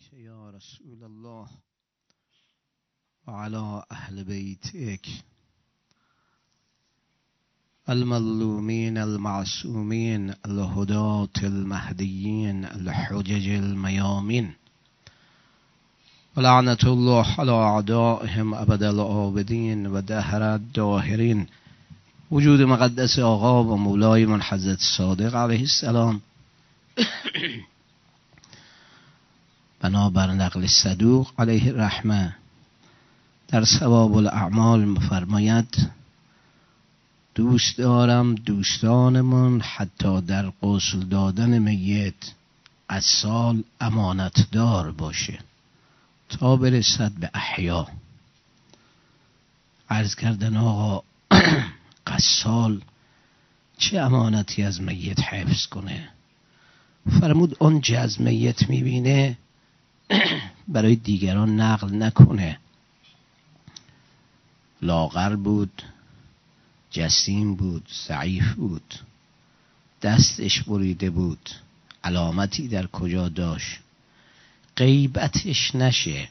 علیک یا رسول الله و علی اهل بیتک المظلومین المعصومین الهداة المهدیین الحجج المیامین و لعنت الله علی اعدائهم ابد الآبدین و دهر الداهرین. وجود مقدس آقا و مولای من حضرت صادق علیه السلام بنابر نقل صدوق علیه الرحمه در ثواب الاعمال می‌فرماید دوست دارم دوستانمون حتی در غسل دادن میت از سال امانت دار باشه تا برسد به احیا. عرض کردن آقا غسال چه امانتی از میت حفظ کنه؟ فرمود اون چه از میت میبینه برای دیگران نقل نکنه. لاغر بود، جسیم بود، ضعیف بود، دستش بریده بود، علامتی در کجا داشت، غیبتش نشه.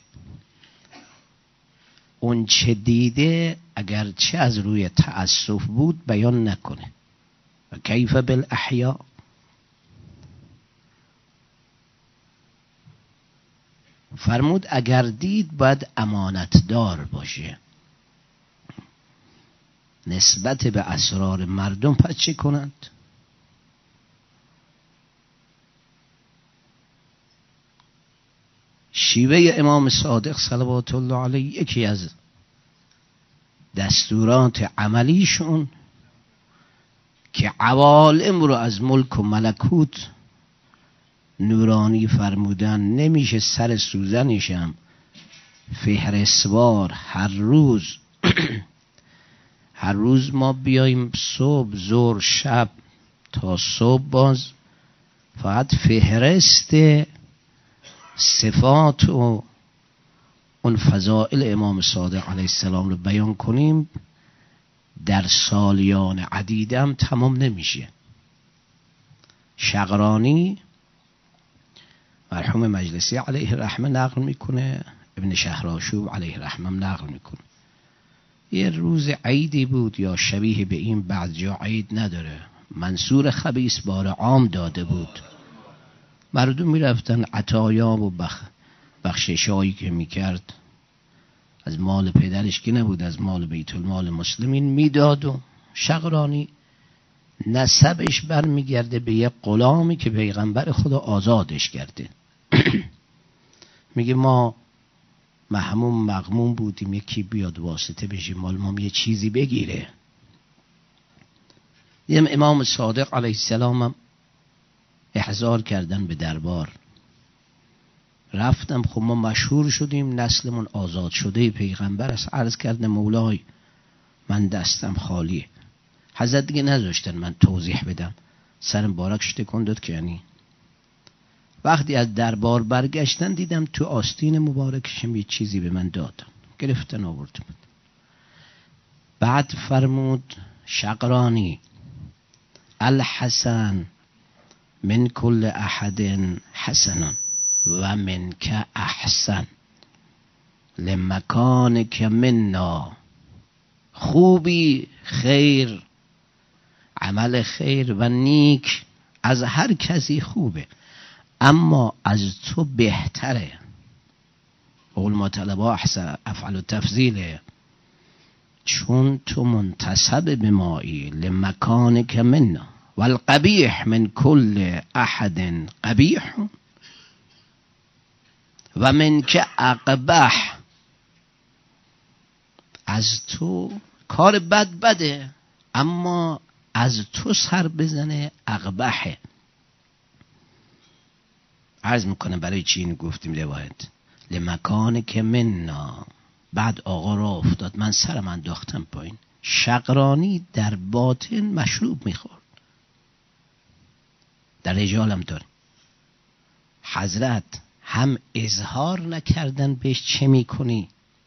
اون چه دیده اگر چه از روی تأسف بود بیان نکنه. و کیف بالاحیا؟ فرمود اگر دید باید امانت دار باشه. نسبت به اسرار مردم پس چه کنند؟ شیوه امام صادق صلوات الله علیه یکی از دستورات عملیشون که عوالم رو از ملک و ملکوت نورانی فرمودن نمیشه سر سوزنشم فهرستوار هر روز ما بیاییم صبح ظهر شب تا صبح باز فقط فهرست صفات و اون فضائل امام صادق علیه السلام رو بیان کنیم در سالیان عدیدم تمام نمیشه. شقرانی مرحوم مجلسی علیه الرحمه نقل میکنه، ابن شهرآشوب علیه الرحمه نقل میکنه یه روز عیدی بود یا شبیه به این، بعد جا عید نداره، منصور خبیث بار عام داده بود، مردم میرفتن عطایا و بخششایی که میکرد از مال پدرش که نبود، از مال بیت المال مسلمین میداد. و شقرانی نسبش برمیگرده به یه غلامی که پیغمبر خدا آزادش کرده. میگه ما محموم مغموم بودیم یکی بیاد واسطه بشیم مال ما یه چیزی بگیره. یه امام صادق علیه السلام هم احضار کردن به دربار. رفتم، خب ما مشهور شدیم نسلمون آزاد شده پیغمبر است. عرض کردم مولای من دستم خالیه. حضرت دیگه نذاشتن من توضیح بدم، سر مبارک شتکون داد که یعنی. وقتی از دربار برگشتن دیدم تو آستین مبارکشم یه چیزی به من دادن، گرفتن آوردم. بعد فرمود شقرانی الحسن من کل احد حسن و من که احسن لمکانک منا. خوبی، خیر، عمل خیر و نیک از هر کسی خوبه، اما از تو بهتره. قول ما طلبا احسن افعل و تفضیله، چون تو منتسب به مایی لمکانک منا و القبیح من کل احد قبیح و من که اقبح. از تو کار بده اما از تو سر بزنه اقبحه. عرض میکنم برای چی اینو گفتیم روایت لمکانک منا. بعد آقا را افتاد، من سرم انداختم پایین. شقرانی در باطن مشروب میخورد، در رجالم داریم. حضرت هم اظهار نکردن بهش چه میکنی،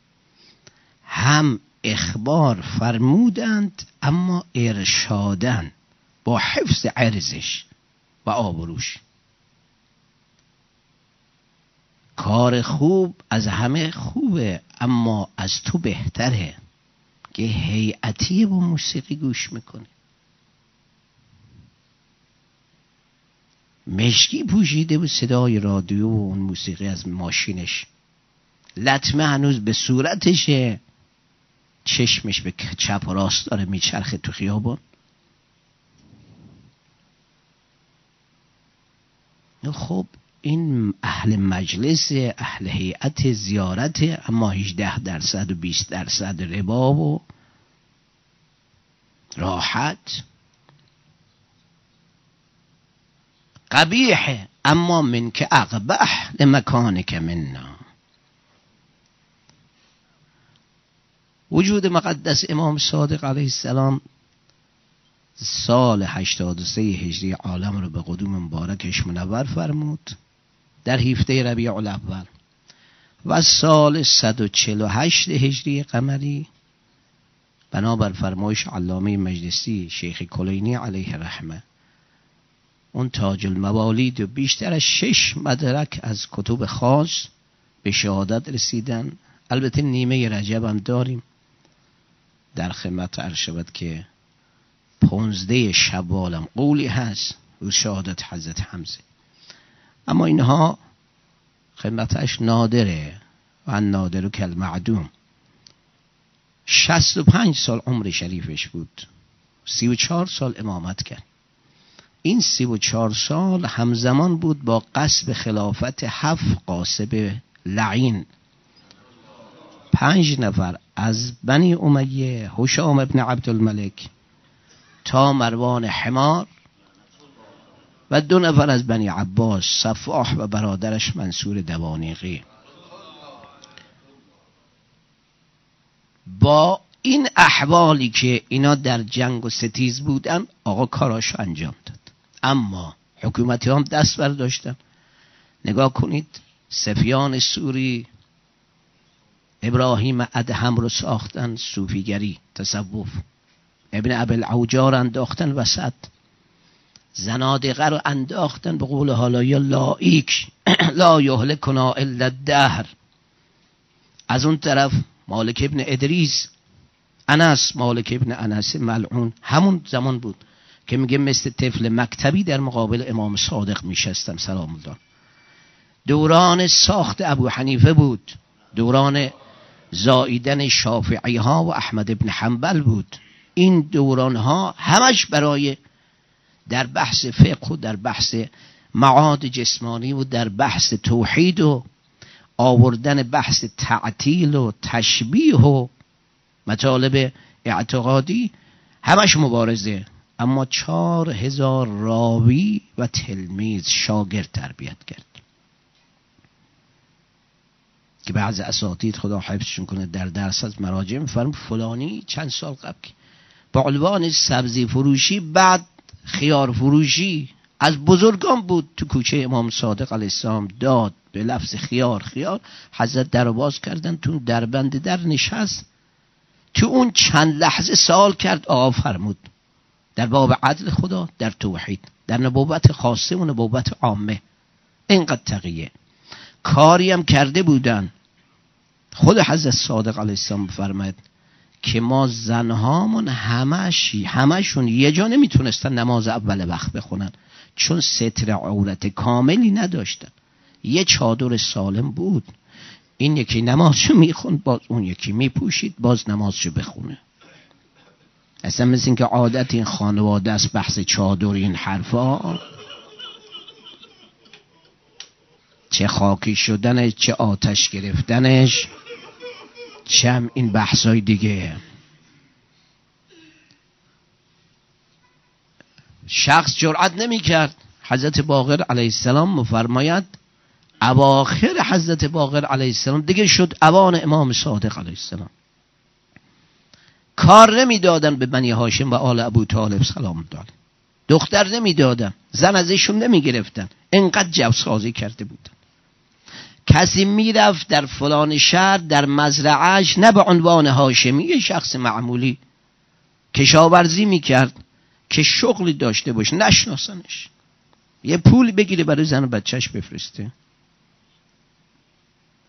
هم اخبار فرمودند اما ارشادن با حفظ عرضش و آبروش. کار خوب از همه خوبه، اما از تو بهتره که هیئتی با موسیقی گوش میکنه. مشکی پوشیده و صدای رادیو و اون موسیقی از ماشینش، لطمه هنوز به صورتشه، چشمش به چپ و راست داره میچرخه تو خیابان. خب این اهل مجلس، اهل هیئت زیارت، اما 18% و 20% ربا و راحت. قبیح اما من که اقبح لمکانک منا. وجود مقدس امام صادق علیه السلام سال 83 هجری عالم رو به قدوم مبارکش منور فرمود در 17 ربیع الاول و سال 148 هجری قمری بنابر فرمایش علامه مجلسی شیخ کلینی علیه رحمه اون تاج الموالید و بیشتر از 6 مدرک از کتب خاص به شهادت رسیدن. البته نیمه رجب هم داریم، در خدمت عرض شود که 15 شوالم قولی هست و شهادت حضرت حمزه، اما اینها خدمتش نادره و نادر کل معدوم. 65 سال عمر شریفش بود، 34 سال امامت کرد. این 34 سال همزمان بود با غصب خلافت 7 غاصب لعین. 5 نفر از بنی امیه، هشام ابن عبدالملک تا مروان حمار و 2 نفر از بنی عباس، صفاح و برادرش منصور دوانیقی. با این احوالی که اینا در جنگ و ستیز بودن آقا کاراشو انجام داد، اما حکومتی هم دست برداشتن. نگاه کنید سفیان سوری ابراهیم ادهم رو ساختن، صوفیگری، تصوف. ابن ابوالعوجار انداختن وسط، زنادقه رو انداختن به قول حالایی لایک لا یهلکنا الا الدهر. از اون طرف مالک ابن ادریس، انس، مالک ابن انس ملعون، همون زمان بود که میگه مثل طفل مکتبی در مقابل امام صادق میشستم سلام الله. دوران ساخت ابو حنیفه بود، دوران زاییدن شافعی ها و احمد ابن حنبل بود. این دوران ها همش برای در بحث فقه و در بحث معاد جسمانی و در بحث توحید و آوردن بحث تعطیل و تشبیه و مطالب اعتقادی، همش مبارزه. اما 4000 راوی و تلمیذ شاگرد تربیت کرد که بعض اساتید خدا حفظشون کنه در درس از مراجع میفرم فلانی چند سال قبل با عنوان سبزی فروشی، بعد خیار فروشی از بزرگان بود، تو کوچه امام صادق علیه السلام داد به لفظ خیار. حضرت در باز کردن، تو دربند در نشست، تو اون چند لحظه سوال کرد، آقا فرمود در باب عدل خدا، در توحید، در نبوت خاصه و نبوت عامه. اینقدر تقیه کاری هم کرده بودن. خود حضرت صادق علیه السلام فرماید که ما زنهامون همشون یه جا نمیتونستن نماز اول وقت بخونن، چون ستر عورت کاملی نداشتن. یه چادر سالم بود، این یکی نمازشو میخوند، باز اون یکی میپوشید، باز نمازشو بخونه. اصلا مثل این که عادت این خانواده است بحث چادر این حرفا، چه خاکی شدنش، چه آتش گرفتنش، چه هم این بحثای دیگه. شخص جرأت نمی کرد. حضرت باقر علیه السلام مفرماید اواخر حضرت باقر علیه السلام دیگه شد اوان امام صادق علیه السلام، کار نمی دادن به بنی هاشم و آل ابو طالب سلام الله، دختر نمی دادن، زن ازشون نمی گرفتن، انقدر جوسازی کرده بودن. کسی میرفت در فلان شهر در مزرعهش نه به عنوان هاشمی، یه شخص معمولی کشاورزی میکرد که شغلی داشته باشه، نشناسنش، یه پول بگیره برای زن و بچهش بفرسته.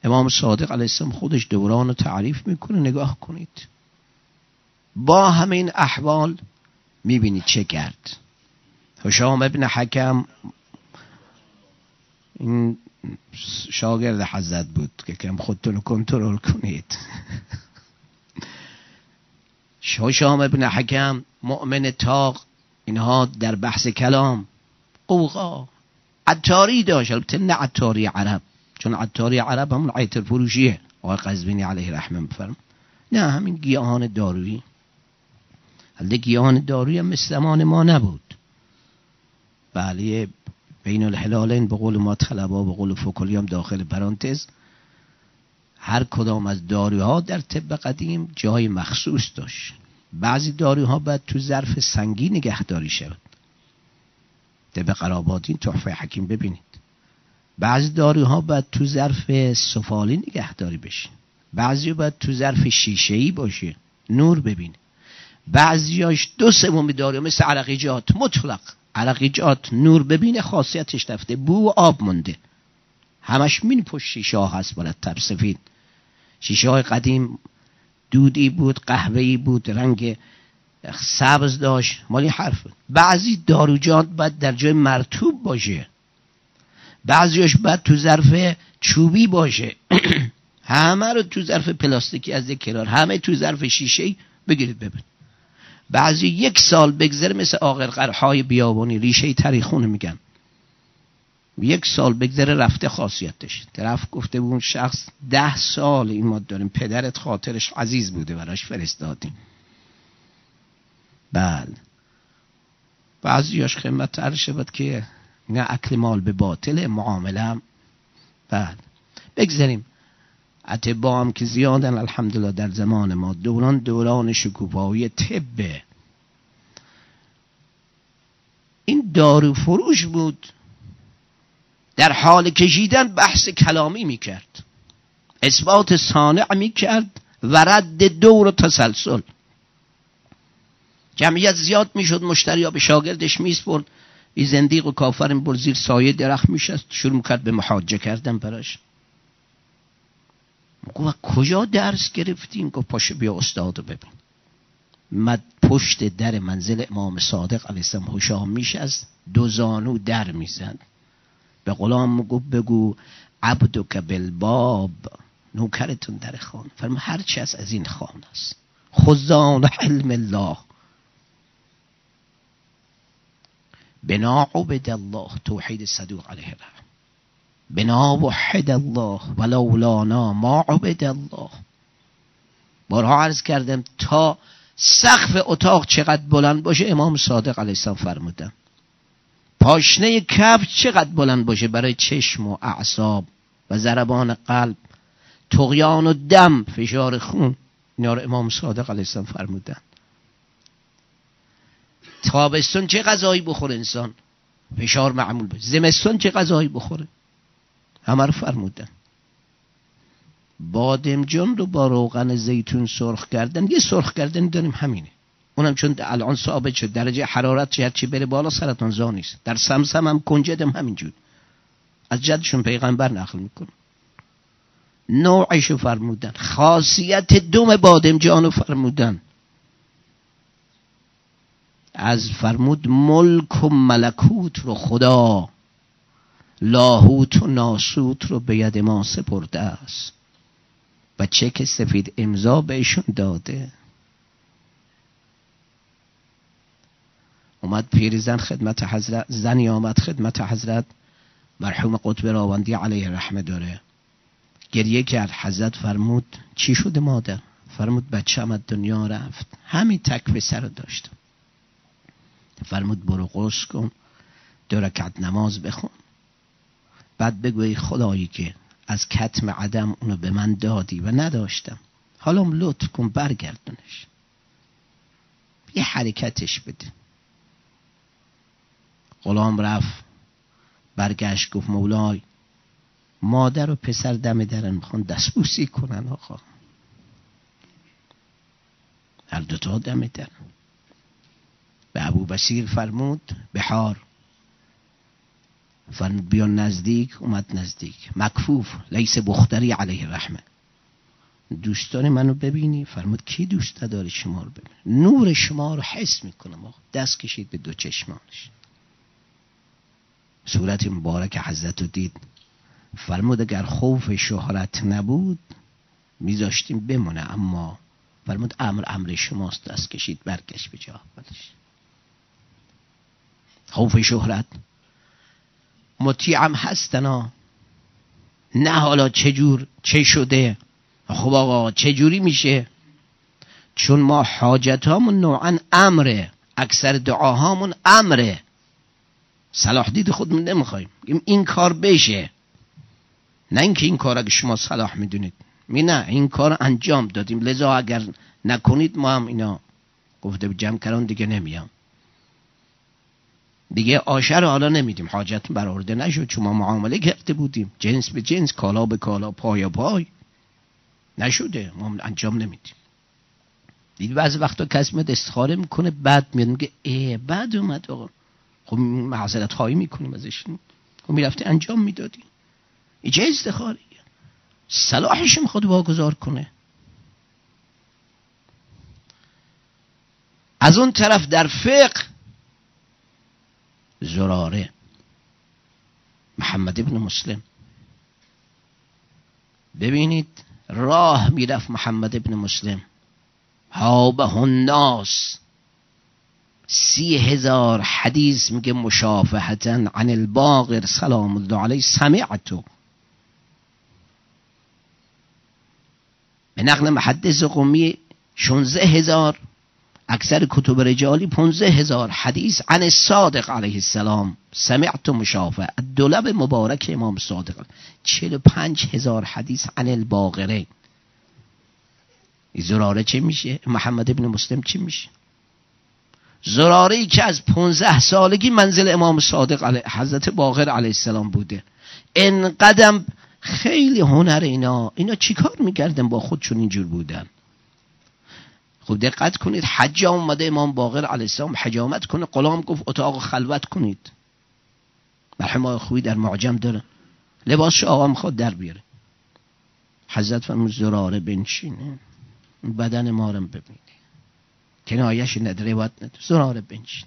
امام صادق علیه السلام خودش دوران رو تعریف میکنه، نگاه کنید با همین احوال میبینید چه کرد. هشام ابن حکم این شاگرد حضرت بود که کم خودتون رو کنترل کنید. هشام ابن حکم مؤمن تاق، اینها در بحث کلام قوقا عطاری داشت، البته نه عطاری عرب، چون عطاری عرب همون عطر فروشیه آقای قزوینی علیه رحمه بفرم، نه همین گیاهان دارویی. البته گیاهان دارویی هم مثل زمان ما نبود. بله بین الهلالین به قول ما طلبا، به قول فوکلی هم داخل پرانتز، هر کدام از داروها در طب قدیم جای مخصوص داشت. بعضی داروها باید تو ظرف سنگی نگهداری شود، طب قراباطین تحفه حکیم ببینید. بعضی داروها باید تو ظرف سفالی نگهداری بشه، بعضی باید تو ظرف شیشه‌ای باشه نور ببینه، بعضیاش 2/3 دارو مثل عرقیجات مطلق، عرقیجات نور ببینه خاصیتش رفته، بو و آب مونده، همش مین پشت شیشه ها هست مرتب سفید. شیشه های قدیم دودی بود، قهوه‌ای بود، رنگ سبز داشت، مالی حرف. بعضی داروجات باید در جای مرطوب باشه، بعضیش باید تو ظرف چوبی باشه. همه رو تو ظرف پلاستیکی از یک کنار، همه تو ظرف شیشه‌ای بگیرید ببین. بعضی 1 سال بگذره مثل آقرقرهای بیابانی ریشه تریخونه میگن، 1 سال بگذره رفته خاصیتش. طرف گفته بود شخص 10 سال این ما داریم، پدرت خاطرش عزیز بوده براش فرستادیم. بله بعضیاش خدمت تر شود که نه اکل مال به باطل معامله هم. بله بگذاریم. اطباء هم که زیادن الحمدلله در زمان ما، دوران شکوفایی طبه. این دارو فروش بود در حال کشیدن بحث کلامی میکرد، اثبات صانع میکرد و رد دور و تسلسل. جمعیت زیاد میشد، مشتری ها به شاگردش میسپرد، این زندیق و کافر این زیر سایه درخت میشست، شروع میکرد به محاجه کردن براش. گفت کجا درس گرفتین؟ گفت پاشو بیا استادو ببین. مد پشت در منزل امام صادق علیه السلام هشام میشست، 2 زانو در میزد، به غلام گفت بگو عبدک بالباب، نوکرتون در خانه. فرما هر چی از این خانه است، خزان حلم الله، بنا عبد الله، توحید صدوق علیه الرحمه، بنا وحد الله ولولانا ما عبد الله. بارها عرض کردم تا سقف اتاق چقدر بلند باشه امام صادق علیه السلام فرمودن، پاشنه کفش چقدر بلند باشه برای چشم و اعصاب و ضربان قلب، طغیان و دم، فشار خون، اینا رو امام صادق علیه السلام فرمودن. تابستون چه غذایی بخوره انسان فشار معمول باشه، زمستون چه غذایی بخوره، همه رو فرمودن. بادمجان رو با روغن زیتون سرخ کردن، یه سرخ کردن داریم همینه، اونم چون الان ثابت شد درجه حرارت هرچی بره بالا سرطان زا نیست. در سمسم هم کنجدم همینجور، از جدشون پیغمبر نقل میکنه، نوعشو فرمودن، خاصیت دم بادمجانو فرمودن. از فرمود ملک و ملکوت رو خدا، لاهوت و ناسوت رو به ید ما سپرده است و چک سفید امضا بهشون داده. اومد پیرزن خدمت حضرت، زنی آمد خدمت حضرت، مرحوم قطب راوندی علیه رحمه داره، گریه کرد. حضرت فرمود چی شده مادر؟ فرمود بچه‌م از دنیا رفت، همین تک پسر رو داشتم. فرمود برو غسل کن، 2 رکعت نماز بخون، بعد بگو ای خدایی که از کتم عدم اونو به من دادی و نداشتم، حالا لطف کن برگردونش، یه حرکتش بده. غلام رفت برگشت گفت مولای مادر و پسر دم درن میخوان دستبوسی کنن آقا، هر دوتا دم درن. به ابو بصیر فرمود بهار، فرمود بیا نزدیک. اومد نزدیک. مکفوف لیس بختری علیه رحمه، دوستان منو ببینی؟ فرمود کی دوست نداره شما رو ببینه؟ نور شما رو حس میکنم. دست کشید به دو چشمانش، صورت مبارک حضرت رو دید. فرمود اگر خوف شهرت نبود میذاشتیم بمونه، اما فرمود امر شماست. دست کشید برگشت به جا اولش. خوف شهرت مطیعم هستنا، نه حالا چه شده. خب آقا چه جوری میشه؟ چون ما حاجتامون نوعا امره، اکثر دعاهامون امره. صلاح دید خودمون نمیخوایم، این کار بشه، نه اینکه این کار اگه شما صلاح میدونید نه، این کار انجام دادیم، لذا اگر نکنید ما هم اینا گفته جمع کردن دیگه نمیام، دیگه آشه رو حالا نمیدیم، حاجتون برآورده نشد، چون ما معامله کرده بودیم، جنس به جنس، کالا به کالا، پای به پای، نشده، ما انجام نمیدیم. دید بعضی وقتا کسی میاد استخاره میکنه، بعد میاد میگه بعد اومد آقا، خب معذرت خواهی میکنیم ازش، خب میرفتی انجام میدادی، این چه استخاره؟ صلاحش میخواد واگذار کنه. از اون طرف در فقه زراره محمد ابن مسلم، ببینید راه میرفت محمد ابن مسلم، هابه الناس 30,000 حدیث میگه مشافهتا عن الباقر سلام الله علیه سمعتو. به نقل محدث قمی 16,000، اکثر کتب رجالی 15,000 حدیث عن الصادق علیه السلام سمعت مشافه. دولب مبارک امام صادق 45,000 حدیث عن الباقره. زراره چه میشه؟ محمد ابن مسلم چه میشه؟ زراره ای که از 15 سالگی منزل امام صادق علیه حضرت باقر علیه السلام بوده. این قدم خیلی هنر اینا چیکار میکردن با خودشون اینجور بودن؟ خب دقت کنید، حج اومده امام باقر علیه السلام حجامت کنه، غلام گفت اتاق خلوت کنید، مرحمه خویی در معجم داره، لباسش آقا میخواد در بیاره، حضرت فرمود زراره بنشینه، بدن ما رو ببینی، کنایش نداره، روایت نداره، زراره بنشین.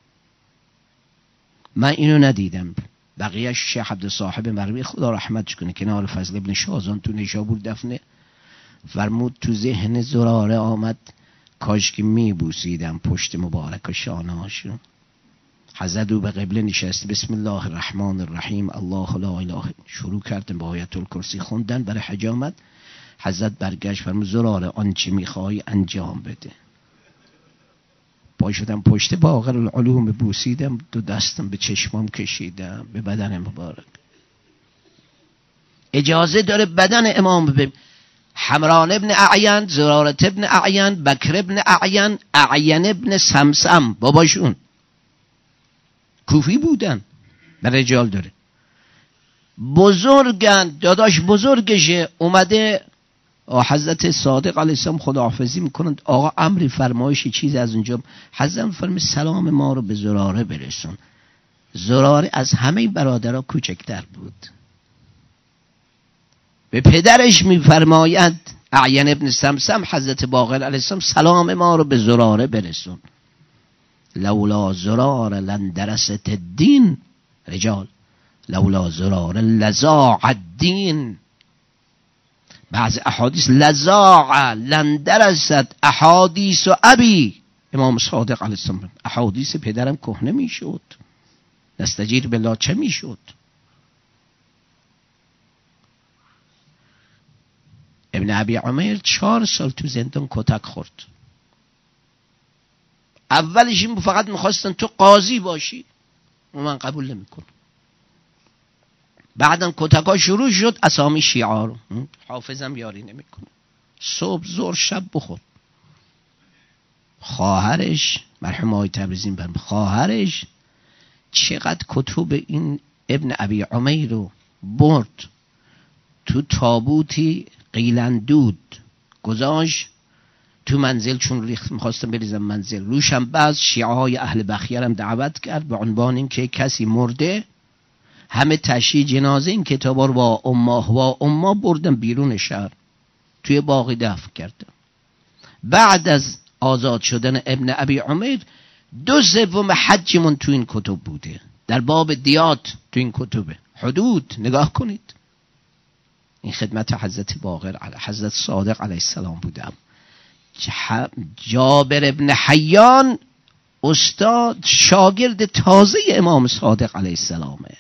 من اینو ندیدم، بقیه شیخ عبد صاحب مروی خدا رحمتش کنه کنار فضل ابن شازان تو نیشابور دفنه، فرمود تو ذهن زراره آمد کاش که میبوسیدم پشت مبارک و شانه هاشون. حضرت او به قبله نشست، بسم الله الرحمن الرحیم الله لا اله، شروع کردن با آیت الکرسی خوندن برای حجامت. حضرت برگشت فرمود زراره آنچه میخوای انجام بده. پا شدم پشت باقر العلوم بوسیدم، دو دستم به چشمام کشیدم، به بدن مبارک. اجازه داره بدن امام ببین. حمران ابن اعین، زرارت ابن اعین، بکر ابن اعین، اعین ابن سمسم، باباشون کوفی بودن، به رجال داره، بزرگن، داداش بزرگشه، اومده حضرت صادق علیه السلام خداحافظی میکنند، آقا امری فرمایشی چیزی از اونجا، حضرت فرمود سلام ما رو به زراره برسون. زراره از همه برادرها کوچکتر بود، به پدرش میفرماید اعین ابن سمسم حضرت باقر علیه السلام سلام ما رو به زراره برسون. لولا زراره لندرست الدین، رجال لولا زراره لزاع الدین. بعض احادیث لزاع لندرست احادیث و ابی، امام صادق علیه السلام احادیث پدرم کهنه میشد، نستجیر بالله چه میشد؟ ابن ابی عمیر 4 سال تو زندان کتک خورد. اولش این فقط میخواستن تو قاضی باشی و من قبول نمیکنم. بعدم کتکا شروع شد، اسامی شیعه رو حافظم یاری نمیکنه، صبح ظهر شب بخور. خواهرش مرحوم آقای تبریزی خواهرش چقدر کتب این ابن ابی عمیر رو برد تو تابوتی قیلندود گذاشت تو منزل، چون ریخت میخواستم بریزم منزل روشم. بعض شیعه های اهل بخیرم دعوت کرد به عنوان این که کسی مرده همه تشییع جنازه این کتابا رو با امه بردن بیرون شهر، توی باغی دفن کردن. بعد از آزاد شدن ابن ابی عمیر 2/3 حجمون تو این کتب بوده، در باب دیات تو این کتبه. حدود نگاه کنید، این خدمت حضرت باقر حضرت صادق علیه السلام بودم. جابر ابن حیان استاد شاگرد تازه امام صادق علیه السلامه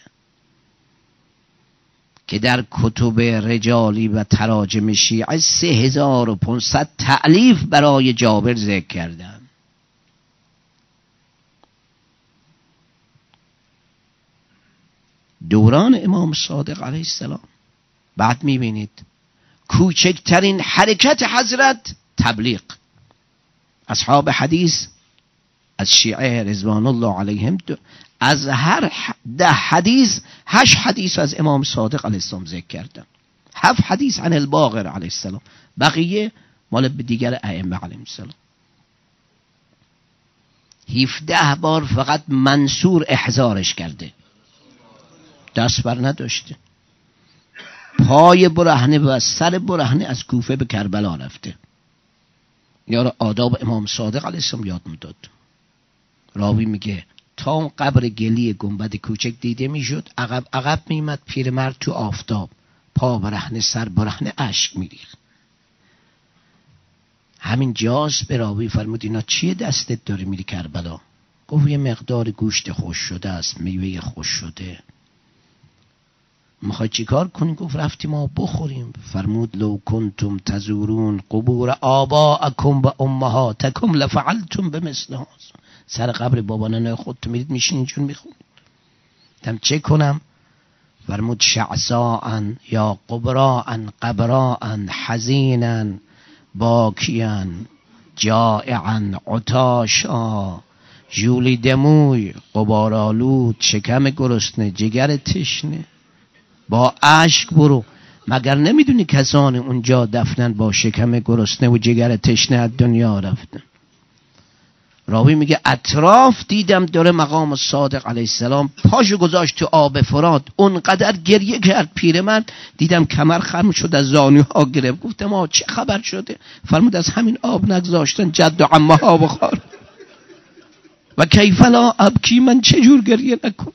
که در کتب رجالی و تراجم شیعه 3500 تألیف برای جابر ذکر کردن. دوران امام صادق علیه السلام. بعد میبینید کوچکترین حرکت حضرت تبلیغ. اصحاب حدیث از شیعه رضوان الله علیهم از هر 10 حدیث 8 حدیث از امام صادق علیه السلام ذکر کردن، 7 حدیث عن الباقر علیه السلام، بقیه مال به دیگر ائمه علیهم السلام. 17 بار فقط منصور احضارش کرده، دست بر نداشته. پای برهنه و سر برهنه از کوفه به کربلا رفته. یارو آداب امام صادق علیه السلام یاد میداد. راوی میگه تا اون قبر گلی گنبد کوچک دیده میشد، عقب میمد پیرمرد تو آفتاب، پا برهنه سر برهنه، اشک میریخت. همین جاست به راوی فرمود اینا چیه دستت داری میری کربلا؟ گفت یه مقدار گوشت خوش شده است، میوه خوش شده. میخوای چی کار کنی؟ گفت رفتیم ما بخوریم. فرمود لو کنتم تزورون قبور آباءکم و امهاتکم لفعلتم بمثلها. سر قبر بابا ننه خودتون میرید میشین اینجور میخونید. دم چه کنم؟ فرمود شعصاء یا قبراء قبراء حزینا باکیا جائعا عطاشا، ژولی دموی غبارآلود، شکم گرسنه جگر تشنه، با اشک برو. مگر نمیدونی کسانی اونجا دفنن با شکم گرسنه و جگر تشنه از دنیا رفتن؟ راوی میگه اطراف دیدم داره مقام صادق علیه السلام پاشو گذاشت تو آب فرات، اونقدر گریه کرد پیرمرد، دیدم کمر خرم شد از زانوها گرفت. گفتم چه خبر شده؟ فرمود از همین آب نگذاشتن جد و عمه ها بخور. و کیف لا ابکی، من چجور گریه نکنم؟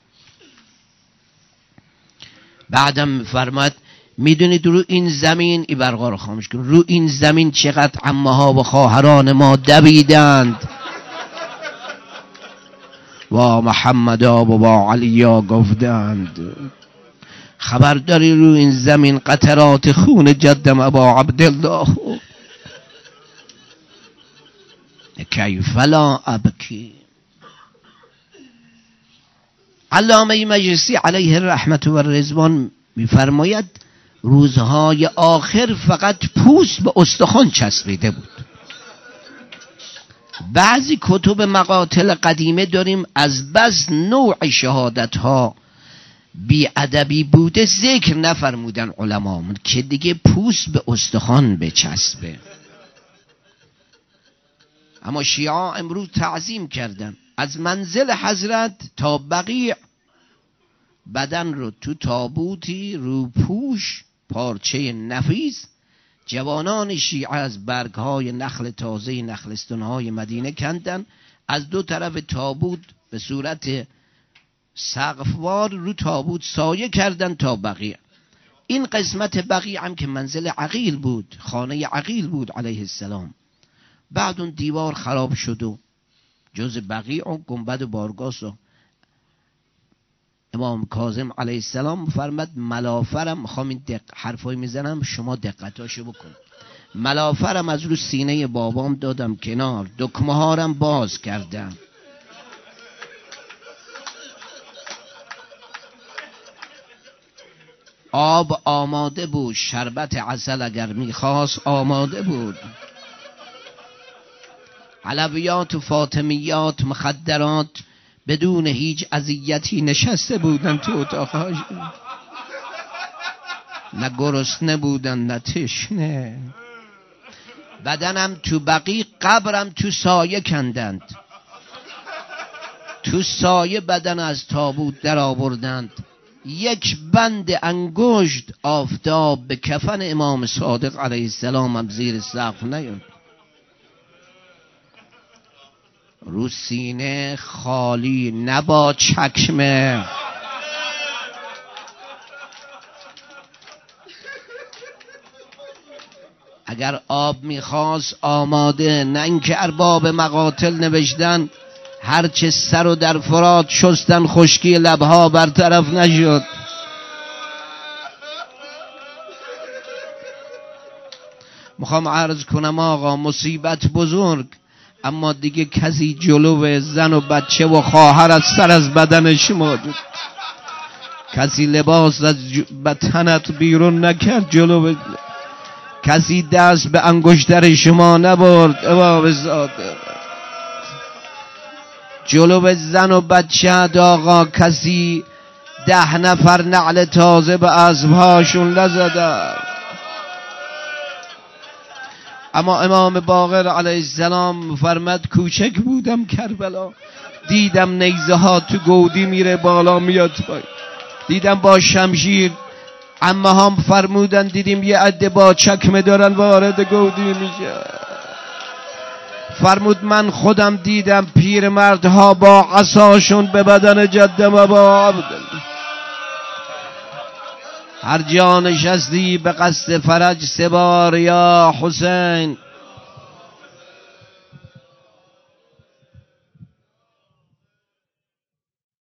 بعدم فرماد میدونید رو این زمین، ای برقا رو خاموش کن، رو این زمین چقدر عمه ها و خواهران ما دویدند و محمدا و با علیا گفتند. خبر داری رو این زمین قطرات خون جدم ابا عبدالله. کیف لا ابکی. علامه مجلسی علیه الرحمت و رضوان میفرماید روزهای آخر فقط پوست به استخوان چسبیده بود. بعضی کتب مقاتل قدیمه داریم از بس نوع شهادت ها بی ادبی بوده ذکر نفرمودن علمامون که دیگه پوست به استخوان بچسبه. اما شیعه امروز تعظیم کردن از منزل حضرت تا بقیع، بدن رو تو تابوتی رو پوش پارچه نفیس. جوانان شیعه از برگهای نخل تازه نخلستانهای مدینه کندن، از دو طرف تابوت به صورت سقفوار رو تابوت سایه کردن تا بقیع. این قسمت بقیع هم که منزل عقیل بود، خانه عقیل بود علیه السلام. بعد اون دیوار خراب شد و جز بقیع و گنبد و بارگاس و امام کاظم علیه السلام فرمد ملافرم، میخوام این حرفایی میزنم شما دقتاشو بکن، ملافرم از رو سینه بابام دادم کنار، دکمه هارم باز کردم. آب آماده بود، شربت عسل اگر میخواست آماده بود. علویات و فاطمیات مخدرات بدون هیچ اذیتی نشسته بودن تو اتاقهاش، نه گرسنه بودن نه تشنه. بدنم تو بقیع، قبرم تو سایه کندند، تو سایه بدن از تابوت در آوردند. یک بند انگشت آفتاب به کفن امام صادق علیه السلام هم زیر سقف نیاد. رو سینه خالی، نه با چکمه. اگر آب میخواست آماده، نه اینکه ارباب مقاتل نوشتن هرچه سر و در فرات شستن خشکی لبها برطرف نشد. میخوام عرض کنم آقا مصیبت بزرگ، اما دیگه کسی جلو زن و بچه و خواهر از سر از بدنش موجود، کسی لباس از بدنت بیرون نکرد، جلو کسی دست به انگشتر شما نبرد. امام صادق جلو زن و بچه آقا کسی 10 نفر نعل تازه به اسبهاشون نزده. اما امام باقر علیه السلام فرمد کوچک بودم کربلا، دیدم نیزه ها تو گودی میره بالا میاد پایین، دیدم با شمشیر. اما هم فرمودن دیدیم یه عده با چکمه دارن وارد گودی میشه. فرمود من خودم دیدم پیرمردها با عصاشون به بدن جدم و با عبد. هر جا نشستی به قصد فرج 3 بار یا حسین،